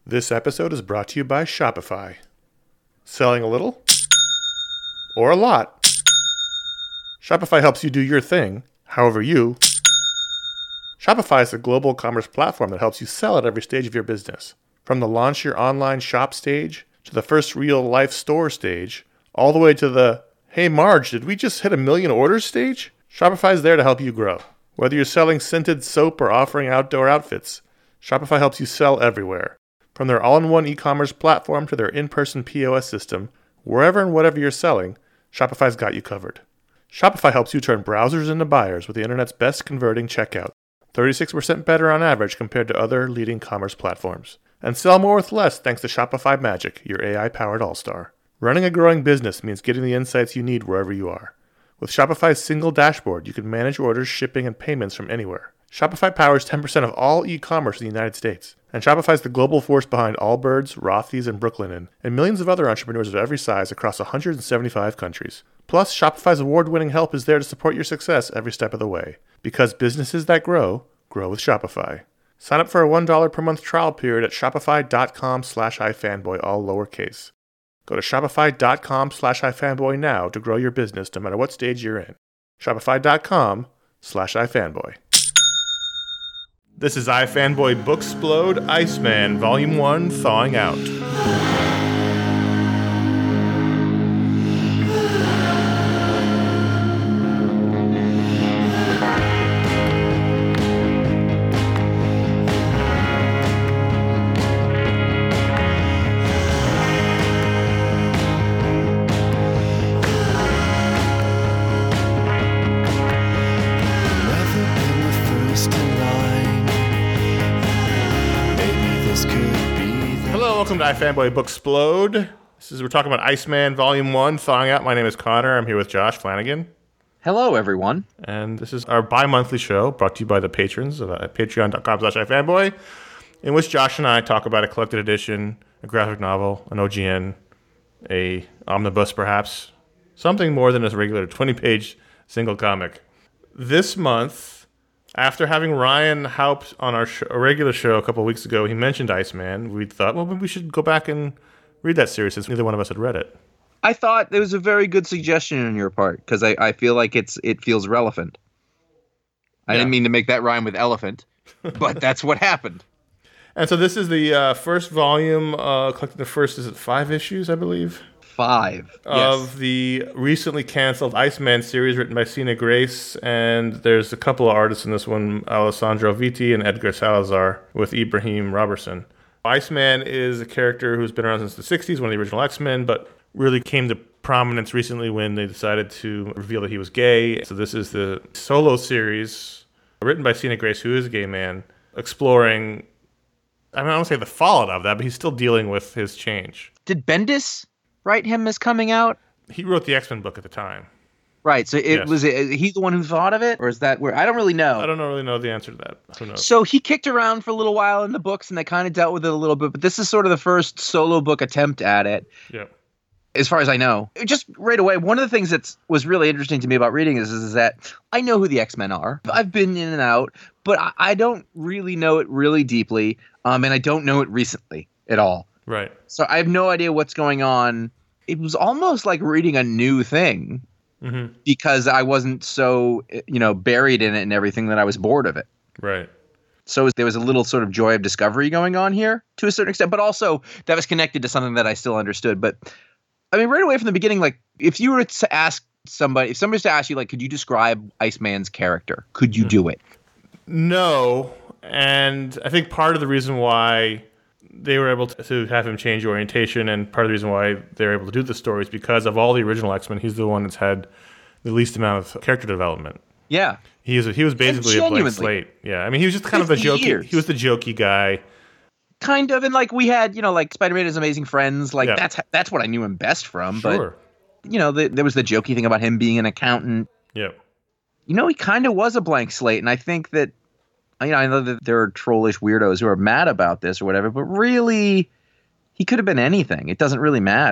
This episode is brought to you by Shopify. Selling a little? Or a lot? Shopify helps you do your thing, however you. Shopify is a global commerce platform that helps you sell at every stage of your business. From the launch your online shop stage, to the first real-life store stage, all the way to the, hey Marge, did we just hit 1 million orders stage? Shopify is there to help you grow. Whether you're selling scented soap or offering outdoor outfits, Shopify helps you sell everywhere. From their all-in-one e-commerce platform to their in-person POS system, wherever and whatever you're selling, Shopify's got you covered. Shopify helps you turn browsers into buyers with the internet's best converting checkout, 36% better on average compared to other leading commerce platforms. And sell more with less thanks to Shopify Magic, your AI-powered all-star. Running a growing business means getting the insights you need wherever you are. With Shopify's single dashboard, you can manage orders, shipping, and payments from anywhere. Shopify powers 10% of all e-commerce in the United States. And Shopify's the global force behind Allbirds, Rothy's, and Brooklinen, and millions of other entrepreneurs of every size across 175 countries. Plus, Shopify's award-winning help is there to support your success every step of the way. Because businesses that grow, grow with Shopify. Sign up for a $1 per month trial period at shopify.com/ifanboy, all lowercase. Go to shopify.com/ifanboy now to grow your business no matter what stage you're in. Shopify.com/ifanboy. This is iFanboy Booksplode Iceman, Volume 1, Thawing Out. Welcome to iFanboy Booksplode. We're talking about Iceman Volume 1, Thawing Out. My name is Connor. I'm here with Josh Flanagan. Hello, everyone. And this is our bi-monthly show brought to you by the patrons at patreon.com/ifanboy, in which Josh and I talk about a collected edition, a graphic novel, an OGN, a omnibus perhaps, something more than a regular 20-page single comic. This month, after having Ryan Haupt on our regular show a couple of weeks ago, he mentioned Iceman. We thought, well, maybe we should go back and read that series since neither one of us had read it. I thought it was a very good suggestion on your part because I feel like it feels relevant. I didn't mean to make that rhyme with elephant, but that's what happened. And so this is the first volume, collecting the first, is it 5 issues, I believe? 5. Of the recently canceled Iceman series written by Sina Grace, and there's a couple of artists in this one, Alessandro Vitti and Edgar Salazar, with Ibrahim Robertson. Iceman is a character who's been around since the 60s, one of the original X-Men, but really came to prominence recently when they decided to reveal that he was gay. So this is the solo series written by Sina Grace, who is a gay man, exploring, I don't want to say the fallout of that, but he's still dealing with his change. Did Bendis write him as coming out? He wrote the X-Men book at the time. Right, so was he the one who thought of it, or is that where? I don't really know. I don't really know the answer to that. Who knows? So he kicked around for a little while in the books, and they kind of dealt with it a little bit, but this is sort of the first solo book attempt at it. Yeah. As far as I know. Just right away, one of the things that was really interesting to me about reading this is that I know who the X-Men are. I've been in and out, but I don't really know it really deeply, and I don't know it recently at all. Right. So I have no idea what's going on. It was almost like reading a new thing because I wasn't so, buried in it and everything that I was bored of it. Right. So there was a little sort of joy of discovery going on here to a certain extent, but also that was connected to something that I still understood. But I mean, right away from the beginning, like if you were to ask somebody, if somebody was to ask you, like, could you describe Iceman's character? Could you do it? No. And I think part of the reason why they were able to have him change orientation, and part of the reason why they're able to do the story is because of all the original X-Men, he's the one that's had the least amount of character development. Yeah. He was basically a blank slate. Yeah. I mean, he was just kind of the jokey. He was the jokey guy. Kind of, and like we had, like Spider-Man and His Amazing Friends. Like that's what I knew him best from. Sure. But there was the jokey thing about him being an accountant. Yeah. He kind of was a blank slate, and I think that, I know that there are trollish weirdos who are mad about this or whatever, but really, he could have been anything. It doesn't really matter.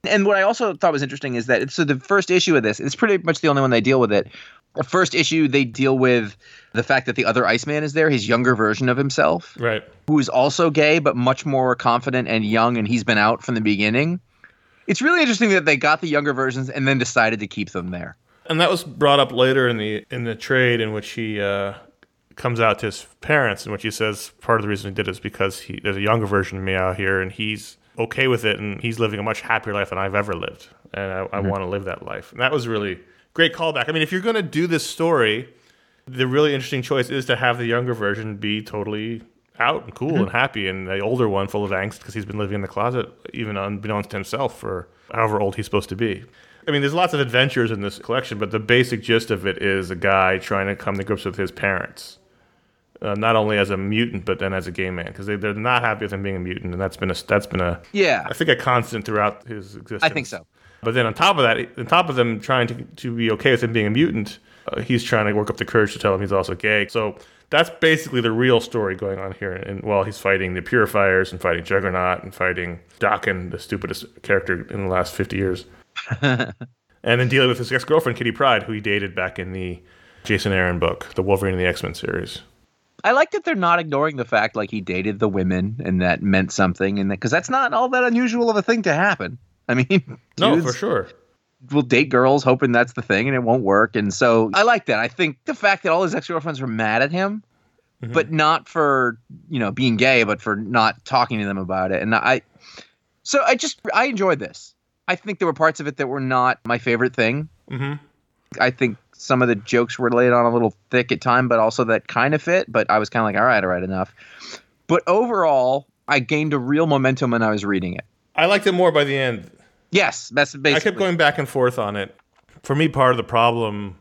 And what I also thought was interesting is that so the first issue of this, it's pretty much the only one they deal with it. The first issue, they deal with the fact that the other Iceman is there, his younger version of himself, Right. who is also gay, but much more confident and young, and he's been out from the beginning. It's really interesting that they got the younger versions and then decided to keep them there. And that was brought up later in the trade in which he comes out to his parents, in which he says part of the reason he did it is because there's a younger version of me out here, and he's okay with it, and he's living a much happier life than I've ever lived, and I want to live that life. And that was really great callback. I mean, if you're going to do this story, the really interesting choice is to have the younger version be totally out and cool and happy, and the older one full of angst because he's been living in the closet, even unbeknownst to himself, for however old he's supposed to be. I mean, there's lots of adventures in this collection, but the basic gist of it is a guy trying to come to grips with his parents. Not only as a mutant, but then as a gay man, because they're not happy with him being a mutant, and that's been a Yeah, I think a constant throughout his existence. I think so. But then on top of that, on top of them trying to be okay with him being a mutant, he's trying to work up the courage to tell him he's also gay. So that's basically the real story going on here. And while he's fighting the Purifiers and fighting Juggernaut and fighting Daken, the stupidest character in the last 50 years, and then dealing with his ex-girlfriend Kitty Pryde, who he dated back in the Jason Aaron book, the Wolverine and the X-Men series. I like that they're not ignoring the fact like he dated the women and that meant something, and because that's not all that unusual of a thing to happen. I mean, No, for sure. will date girls hoping that's the thing and it won't work. And so I like that. I think the fact that all his ex-girlfriends were mad at him, but not for, being gay, but for not talking to them about it. And I enjoyed this. I think there were parts of it that were not my favorite thing. Mm-hmm. I think some of the jokes were laid on a little thick at time, but also that kind of fit. But I was kind of like, all right, enough. But overall, I gained a real momentum when I was reading it. I liked it more by the end. Yes, that's basically. I kept going back and forth on it. For me, part of the problem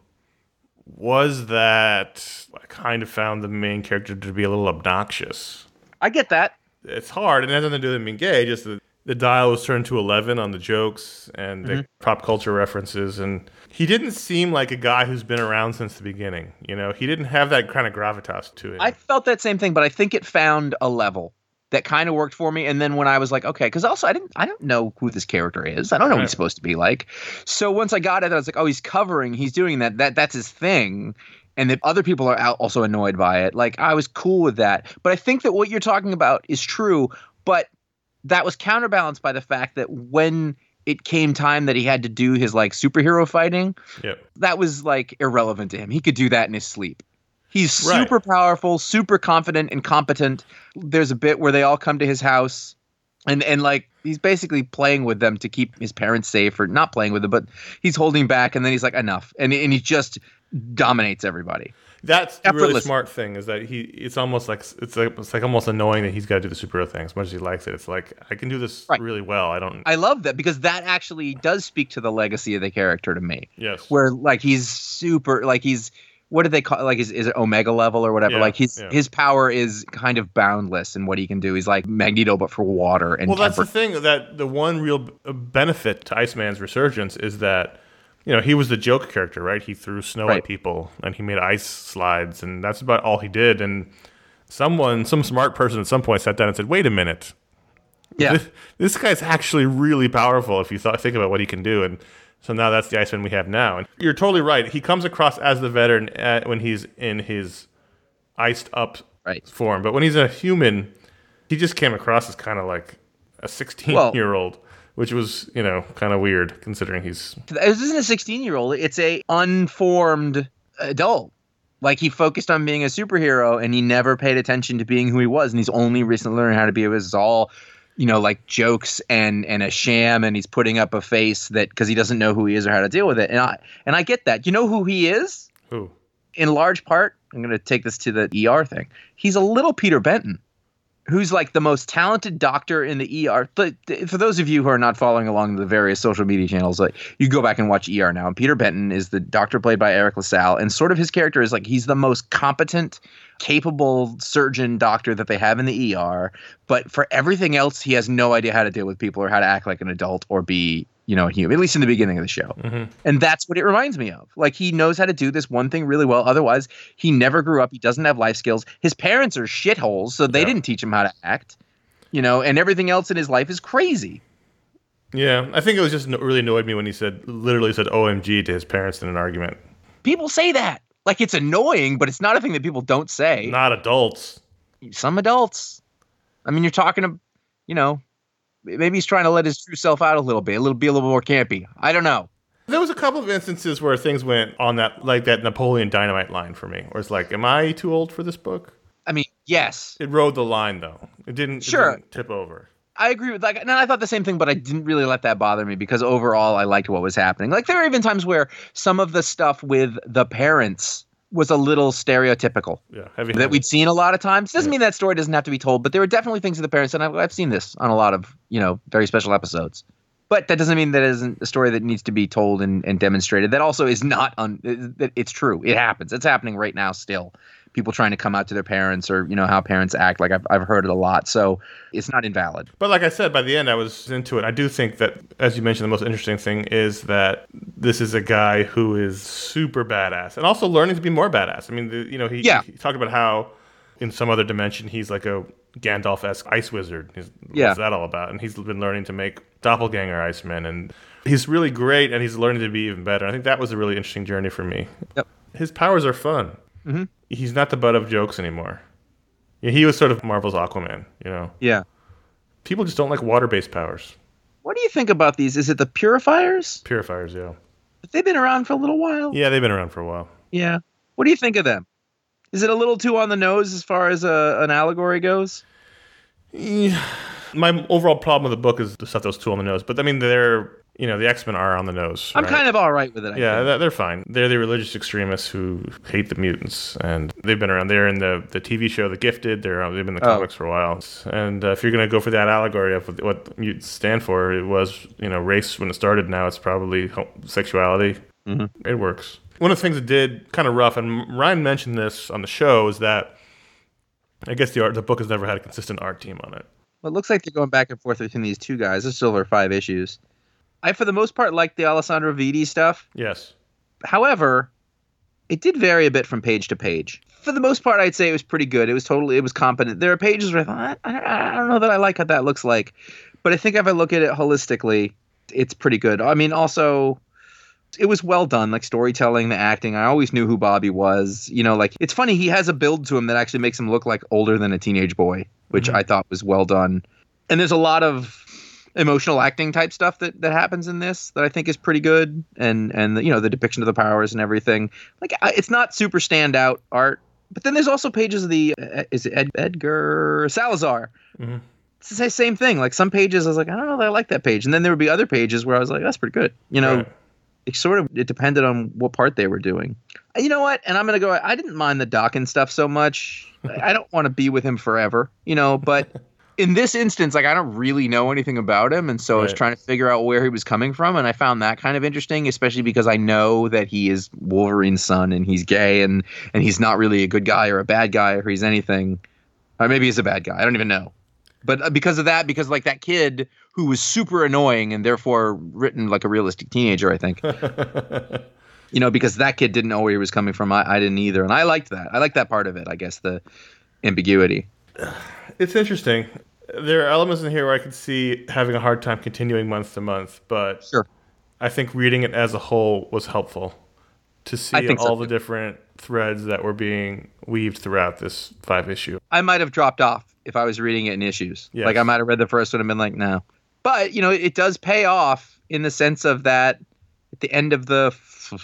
was that I kind of found the main character to be a little obnoxious. I get that. It's hard, and it has nothing to do with him being gay, just the dial was turned to 11 on the jokes and the pop culture references, and he didn't seem like a guy who's been around since the beginning. He didn't have that kind of gravitas to him. I felt that same thing, but I think it found a level that kind of worked for me. And then when I was like, okay, because also I don't know who this character is. I don't know what he's supposed to be like. So once I got it, I was like, oh, he's doing that's his thing. And that other people are also annoyed by it. Like, I was cool with that. But I think that what you're talking about is true, but that was counterbalanced by the fact that when it came time that he had to do his like superhero fighting, that was like irrelevant to him. He could do that in his sleep. He's super powerful, super confident and competent. There's a bit where they all come to his house and like he's basically playing with them to keep his parents safe, or not playing with them, but he's holding back, and then he's like, enough. And he just dominates everybody. That's the really smart thing, is that it's almost like it's like almost annoying that he's got to do the superhero thing as much as he likes it. It's like, I can do this really well. I love that, because that actually does speak to the legacy of the character to me. Yes. Where like he's super, like he's, what do they call, like is it Omega level or whatever? Like his power is kind of boundless in what he can do. He's like Magneto but for water and that's the thing, that the one real benefit to Iceman's resurgence is that he was the joke character, right? He threw snow at people and he made ice slides, and that's about all he did. And some smart person at some point sat down and said, wait a minute. Yeah. This guy's actually really powerful if you think about what he can do. And so now that's the Iceman we have now. And you're totally right. He comes across as the veteran when he's in his iced up form. But when he's a human, he just came across as kind of like a 16-year-old. Which was, kind of weird, considering this isn't a 16-year-old. It's a unformed adult. Like, he focused on being a superhero, and he never paid attention to being who he was. And he's only recently learned how to be. It was all, like jokes and a sham. And he's putting up a face that because he doesn't know who he is or how to deal with it. And I get that. You know who he is? Who? In large part, I'm going to take this to the ER thing. He's a little Peter Benton, who's like the most talented doctor in the ER. But for those of you who are not following along the various social media channels, like, you go back and watch ER now. And Peter Benton is the doctor played by Eric LaSalle. And sort of his character is like, he's the most competent, capable surgeon doctor that they have in the ER. But for everything else, he has no idea how to deal with people or how to act like an adult or be, a human, at least in the beginning of the show. Mm-hmm. And that's what it reminds me of. Like, he knows how to do this one thing really well. Otherwise, he never grew up. He doesn't have life skills. His parents are shitholes, so they didn't teach him how to act, and everything else in his life is crazy. Yeah, I think it was just really annoyed me when he literally said OMG to his parents in an argument. People say that. Like, it's annoying, but it's not a thing that people don't say. Not adults. Some adults. I mean, you're talking to, maybe he's trying to let his true self out a little bit, be a little more campy. I don't know. There was a couple of instances where things went on that, like that Napoleon Dynamite line for me, where it's like, am I too old for this book? I mean, yes. It rode the line, though. It didn't tip over. I agree with and I thought the same thing, but I didn't really let that bother me because overall I liked what was happening. Like, there are even times where some of the stuff with the parents was a little stereotypical. Yeah, that we'd seen a lot of times. Doesn't mean that story doesn't have to be told, but there were definitely things with the parents, and I've seen this on a lot of, very special episodes. But that doesn't mean that isn't a story that needs to be told and demonstrated. That also is not it's true. It happens. It's happening right now still. People trying to come out to their parents or, how parents act. Like I've heard it a lot. So it's not invalid. But like I said, by the end, I was into it. I do think that, as you mentioned, the most interesting thing is that this is a guy who is super badass and also learning to be more badass. I mean, he talked about how in some other dimension, he's like a Gandalf-esque ice wizard. What's that all about? And he's been learning to make doppelganger icemen. And he's really great, and he's learning to be even better. I think that was a really interesting journey for me. Yep. His powers are fun. Mm-hmm. He's not the butt of jokes anymore. Yeah, he was sort of Marvel's Aquaman, Yeah. People just don't like water-based powers. What do you think about these? Is it the Purifiers? Purifiers, yeah. They've been around for a little while. Yeah, they've been around for a while. Yeah. What do you think of them? Is it a little too on the nose as far as an allegory goes? Yeah. My overall problem with the book is the stuff that was too on the nose. But, I mean, the X-Men are on the nose. I'm kind of all right with it, I think. They're fine. They're the religious extremists who hate the mutants. And they've been around. They're in the TV show The Gifted. They've been in the comics for a while. And if you're going to go for that allegory of what mutants stand for, it was, race when it started. Now it's probably sexuality. Mm-hmm. It works. One of the things that did kind of rough, and Ryan mentioned this on the show, is that I guess the book has never had a consistent art team on it. Well, it looks like they're going back and forth between these two guys. There's still over 5 issues. I, for the most part, liked the Alessandro Vitti stuff. Yes. However, it did vary a bit from page to page. For the most part, I'd say it was pretty good. It was competent. There are pages where I thought, I don't know that I like what that looks like. But I think if I look at it holistically, it's pretty good. I mean, also, it was well done, like storytelling, the acting. I always knew who Bobby was. It's funny, he has a build to him that actually makes him look like older than a teenage boy, which I thought was well done. And there's a lot of emotional acting type stuff that happens in this that I think is pretty good. And the depiction of the powers and everything. Like, it's not super standout art. But then there's also pages of is it Edgar Salazar? Mm-hmm. It's the same thing. Like, some pages I was like, I don't know that I like that page. And then there would be other pages where I was like, that's pretty good. Right. It depended on what part they were doing. You know what? And I'm going to go, I didn't mind the Daken stuff so much. I don't want to be with him forever, but in this instance, like, I don't really know anything about him. And so I was trying to figure out where he was coming from. And I found that kind of interesting, especially because I know that he is Wolverine's son and he's gay and he's not really a good guy or a bad guy or he's anything. Or maybe he's a bad guy. I don't even know. But because of that, because like that kid who was super annoying and therefore written like a realistic teenager, I think, because that kid didn't know where he was coming from. I didn't either. And I liked that. I liked that part of it, I guess, the ambiguity. It's interesting. There are elements in here where I could see having a hard time continuing month to month, but sure. I think reading it as a whole was helpful to see all the different threads that were being weaved throughout this 5-issue. I might have dropped off if I was reading it in issues. Yes. Like, I might have read the first one and been like, no. But, it does pay off in the sense of that at the end of the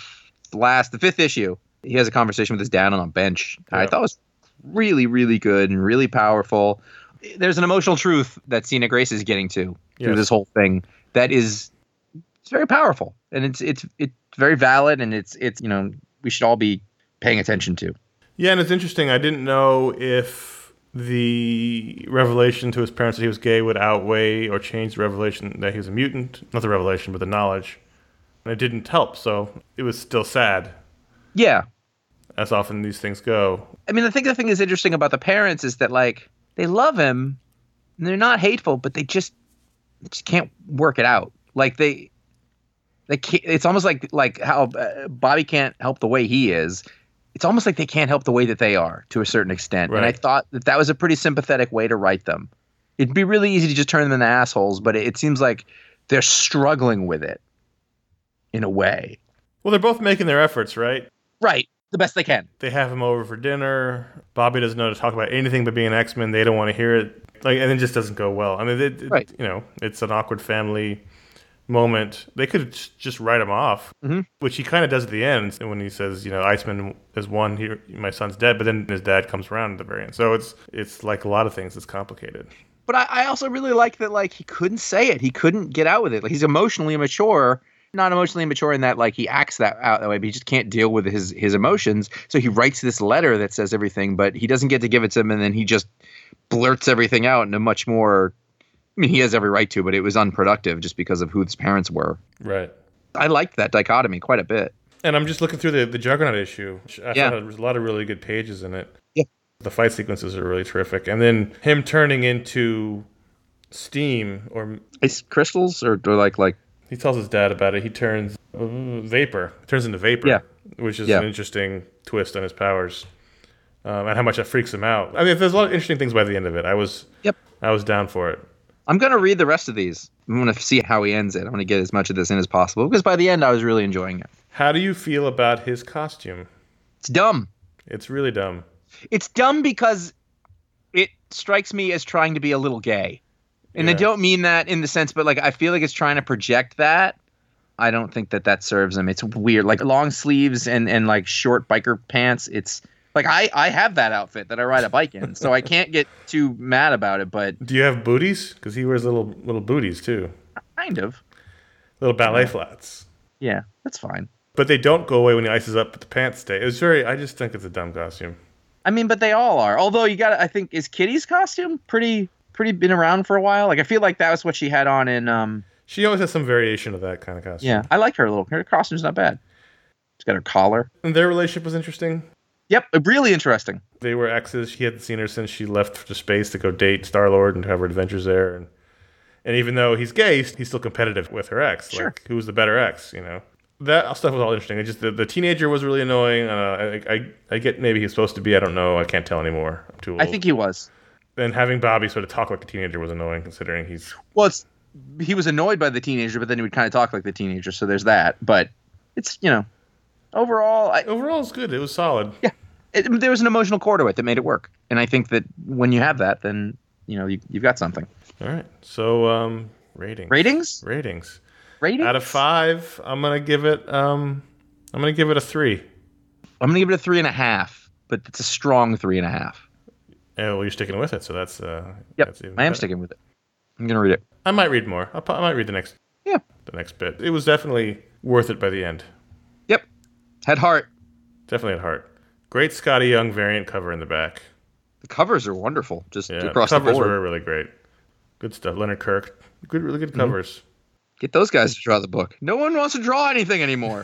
5th issue, he has a conversation with his dad on a bench. Yeah. I thought it was really, really good and really powerful. There's an emotional truth that Sina Grace is getting to through this whole thing that is it's very powerful. And it's very valid, and it's we should all be paying attention to. Yeah, and it's interesting. I didn't know if the revelation to his parents that he was gay would outweigh or change the revelation that he was a mutant. Not the revelation, but the knowledge. And it didn't help, so it was still sad. Yeah. As often these things go. I mean, I think the thing that's interesting about the parents is that, like, they love him, and they're not hateful, but they just can't work it out. Like, they can't, it's almost like how Bobby can't help the way he is. It's almost like they can't help the way that they are to a certain extent. Right. And I thought that was a pretty sympathetic way to write them. It'd be really easy to just turn them into assholes, but it seems like they're struggling with it in a way. Well, they're both making their efforts, right? Right. The best they can. They have him over for dinner. Bobby doesn't know to talk about anything but being an X-Men. They don't want to hear it. And it just doesn't go well. I mean, Right. It's an awkward family moment. They could just write him off, which he kind of does at the end when he says, Iceman is one, my son's dead, but then his dad comes around at the very end. So it's like a lot of things. It's complicated. But I also really like that, like, he couldn't say it. He couldn't get out with it. Like, he's emotionally immature. Not emotionally immature in that, like, he acts that out that way, but he just can't deal with his emotions. So he writes this letter that says everything, but he doesn't get to give it to him, and then he just blurts everything out in a much more. I mean, he has every right to, but it was unproductive just because of who his parents were. Right. I liked that dichotomy quite a bit. And I'm just looking through the Juggernaut issue. I thought there was a lot of really good pages in it. Yeah. The fight sequences are really terrific. And then him turning into steam or ice crystals or like. He tells his dad about it. He turns vapor. Turns into vapor, which is an interesting twist on his powers, and how much that freaks him out. I mean, there's a lot of interesting things by the end of it. I was down for it. I'm gonna read the rest of these. I'm gonna see how he ends it. I'm gonna get as much of this in as possible because by the end, I was really enjoying it. How do you feel about his costume? It's dumb. It's really dumb. It's dumb because it strikes me as trying to be a little gay. And I don't mean that in the sense, but like I feel like it's trying to project that. I don't think that serves him. It's weird. Like long sleeves and like short biker pants. It's like I have that outfit that I ride a bike in, so I can't get too mad about it. But do you have booties? Because he wears little booties too. Kind of. Little ballet flats. Yeah, that's fine. But they don't go away when he ices up, but the pants stay. I just think it's a dumb costume. I mean, but they all are. Although I think, is Kitty's costume pretty been around for a while? Like, I feel like that was what she had on in... She always has some variation of that kind of costume. Yeah, I like her costume's not bad. She's got her collar. And their relationship was interesting. Yep, really interesting. They were exes. She hadn't seen her since she left to space to go date Star-Lord and have her adventures there. And even though he's gay, he's still competitive with her ex. Sure. Like, who's the better ex, That stuff was all interesting. It just the teenager was really annoying. I get maybe he's supposed to be. I don't know. I can't tell anymore. I'm too old. I think he was. And having Bobby sort of talk like a teenager was annoying, considering he's... Well, he was annoyed by the teenager, but then he would kind of talk like the teenager, so there's that. But it's, overall... Overall, it's good. It was solid. Yeah. There was an emotional core to it that made it work. And I think that when you have that, then, you've got something. All right. So, ratings. Ratings? Out of 5, I'm going to give it... I'm going to give it a 3. I'm going to give it a 3.5, but it's a strong 3.5. Yeah, well, you're sticking with it, so that's... Yep, that's I am sticking with it. I'm going to read it. I might read more. I might read the next bit. It was definitely worth it by the end. Yep. Had heart. Definitely had heart. Great Scotty Young variant cover in the back. The covers are wonderful, just across the board. The covers were really great. Good stuff. Leonard Kirk. Really good covers. Get those guys to draw the book. No one wants to draw anything anymore.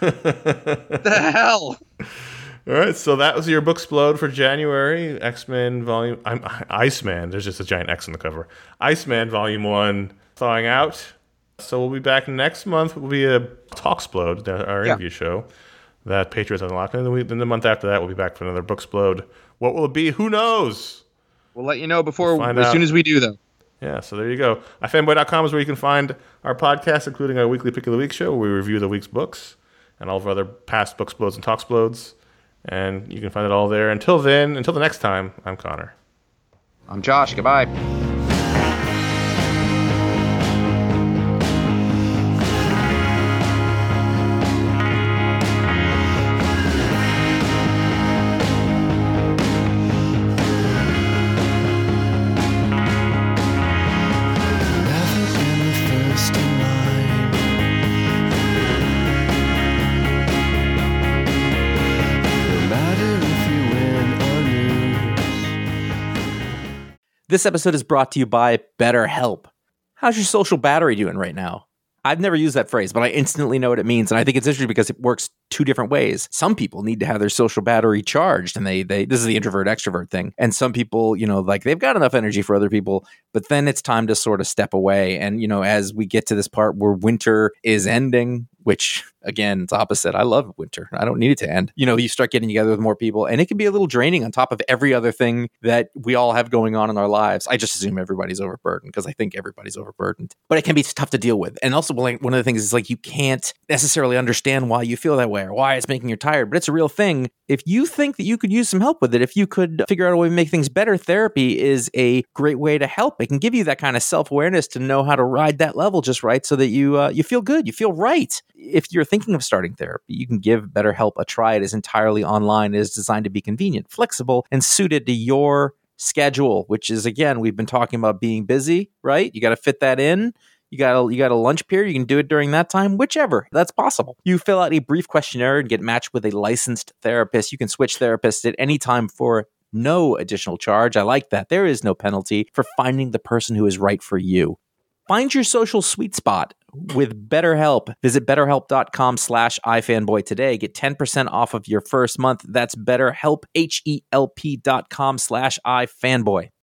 The hell? All right, so that was your Booksplode for January. X-Men Volume... Iceman. There's just a giant X on the cover. Iceman Volume 1 thawing out. So we'll be back next month. We'll be a Talksplode, our interview show that Patriots Unlocked. And then the month after that, we'll be back for another Booksplode. What will it be? Who knows? We'll let you know as soon as we do, though. Yeah, so there you go. ifanboy.com is where you can find our podcast, including our weekly Pick of the Week show, where we review the week's books and all of our other past Booksplodes and Talksplodes. And you can find it all there. Until the next time, I'm Connor. I'm Josh. Goodbye. This episode is brought to you by BetterHelp. How's your social battery doing right now? I've never used that phrase, but I instantly know what it means. And I think it's interesting because it works two different ways. Some people need to have their social battery charged, and this is the introvert extrovert thing. And some people, they've got enough energy for other people, but then it's time to sort of step away. And, as we get to this part where winter is ending, which again, it's opposite. I love winter. I don't need it to end. You start getting together with more people, and it can be a little draining on top of every other thing that we all have going on in our lives. I just assume everybody's overburdened because I think everybody's overburdened, but it can be tough to deal with. And also, one of the things is like you can't necessarily understand why you feel that way or why it's making you tired, but it's a real thing. If you think that you could use some help with it, if you could figure out a way to make things better, therapy is a great way to help. It can give you that kind of self-awareness to know how to ride that level just right so that you feel good, you feel right. If you're thinking of starting therapy, you can give BetterHelp a try. It is entirely online. It is designed to be convenient, flexible, and suited to your schedule, which is, again, we've been talking about being busy, right? You got to fit that in. You got a lunch period. You can do it during that time, whichever. That's possible. You fill out a brief questionnaire and get matched with a licensed therapist. You can switch therapists at any time for no additional charge. I like that. There is no penalty for finding the person who is right for you. Find your social sweet spot with BetterHelp. Visit BetterHelp.com/iFanboy today. Get 10% off of your first month. That's BetterHelp, HELP.com/iFanboy.